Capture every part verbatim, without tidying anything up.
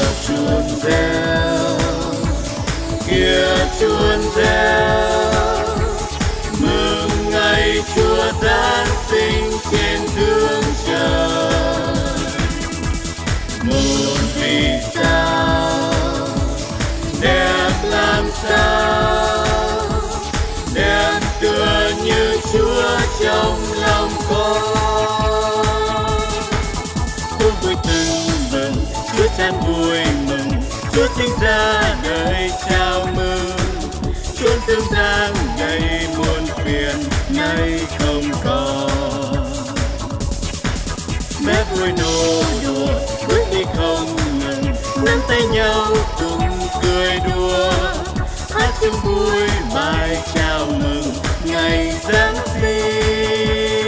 chuông reo, kia chuông reo, mừng ngày Chúa giáng sinh trên thương trời. Một vì sao đẹp làm sao, đẹp tựa như Chúa trong lòng con. Tôi vui tưng bừng, Chúa chan vui mừng, Chúa sinh ra đời chào mừng. Chúa dương giang đầy muôn phiền nay không còn. Bé vui nô đùa bước đi không ngừng, nắm tay nhau cùng cười đùa, hát chung vui bài chào mừng ngày Giáng sinh.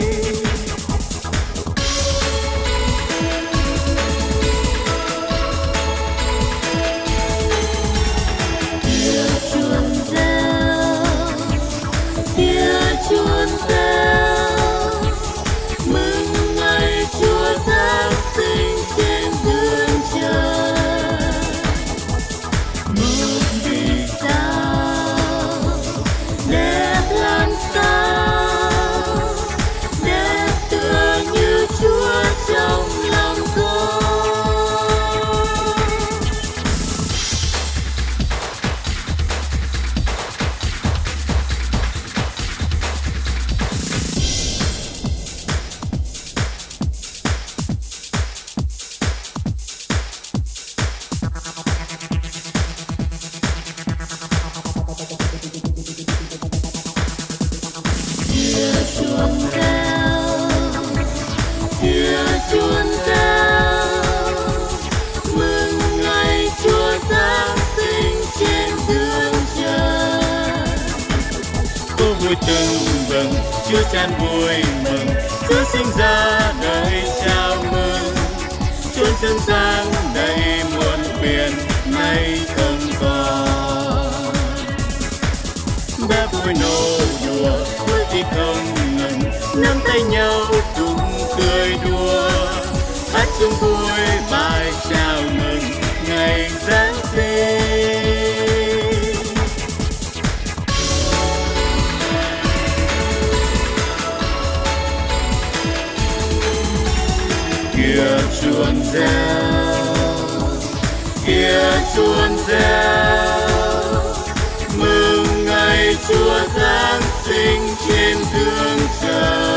Chuông reo, mừng ngày Chúa giáng sinh trên dương trời. Một vì sao đẹp làm sao, đẹp tựa như Chúa trong lòng con. Chuông reo, kia chuông reo, mừng ngày Chúa giáng sinh trên dương trời. Cô vui tưng bừng, Chúa chan vui mừng, Chúa sinh ra đời chào mừng. Chúa dương giang đầy muôn phiền nay không còn. Bé vui nô đùa bước đi không ngừng, nắm tay nhau cùng cười đùa, hát chung vui bài chào mừng ngày Giáng sinh. Kia chuông reo, kia chuông reo, mừng ngày Chúa giáng sinh trên thương trời.